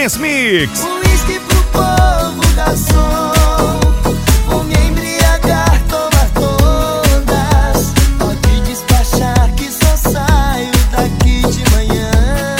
Dance Mix. Uísque pro povo, garçom. Vou me embriagar, tomar todas. Pode despachar que só saio daqui de manhã.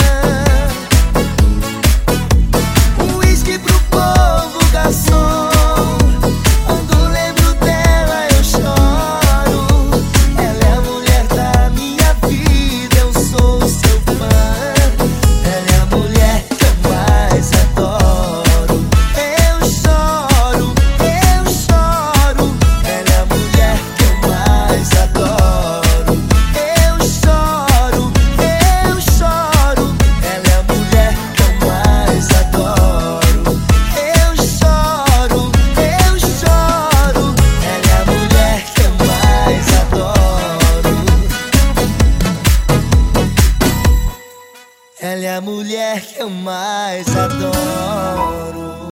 Uísque pro povo, garçom. Quando lembro dela eu choro. Ela é a mulher da minha vida, eu sou o seu fã. Ela é a mulher que eu mais adoro. Eu choro, eu choro. Ela é a mulher que eu mais adoro. Eu choro, eu choro. Ela é a mulher que eu mais adoro. Eu choro, eu choro. Ela é a mulher que eu mais adoro. Ela é a mulher que eu mais adoro.